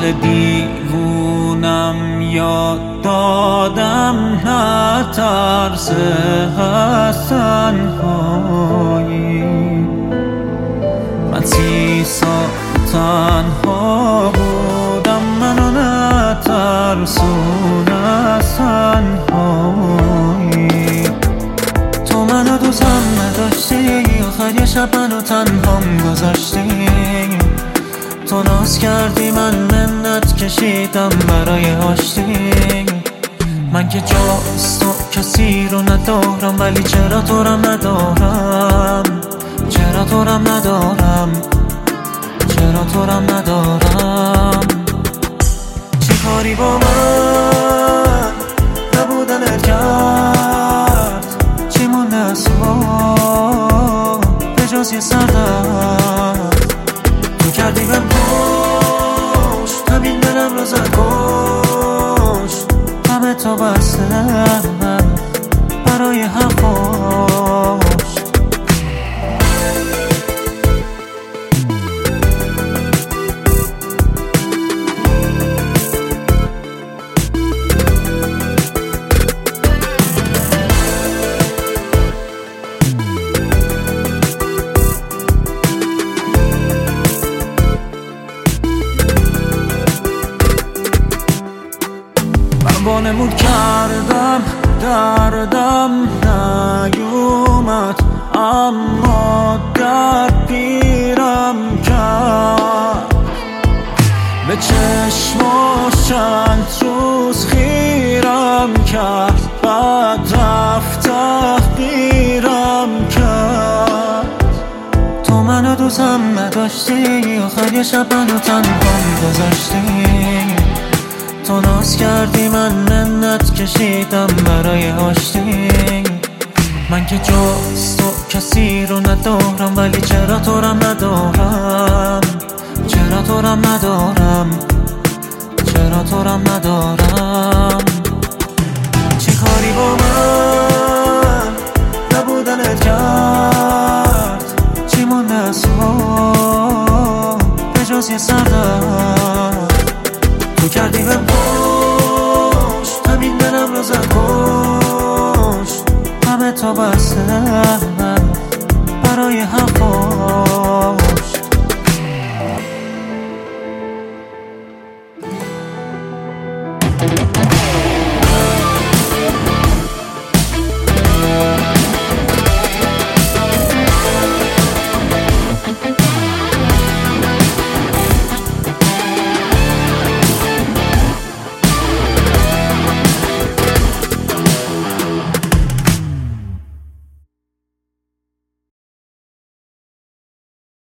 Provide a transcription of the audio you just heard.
دل دیوونم یاد دادم نه ترس از تنهایی. من 30 سال تنها بودم، منو نترسون از تنهایی. تو منو دوستم نداشتی، آخر یه شب منو تنهام گذاشتی. تو ناز کردی، من منت کشیدم برای آشتی. من که جز تو کسی رو ندارم، ولی چرا تو رم ندارم، چرا تو رم ندارم، چرا تو رم ندارم. چی کاری با من نبودنت کرد، چی مونده از تو به جز یه سردرد. تو کردی بهم پشت، همین دلم رو زد کشت. همه تا بسته برای حرفاش. وانمود کردم دردم نیومد، اما درد پیرم کرد. به چشماش چند روز خیرم کرد، بعد رفت تحقیرم کرد. تو منو دوستم نداشتی، آخر یه شب منو تنهام گذاشتی. تو ناز کردی، من منت کشیدم برای آشتی. من که جز تو کسی رو ندارم، ولی چرا تو رم ندارم، چرا تو رم ندارم، چرا تو رم ندارم. چی کاری با من نبودنت کرد، چی مونده از تو به جز یه سردرد. تو کردی بهم پشت، همین دلم رو زد کشت. همه تا بسته برای حرفاش.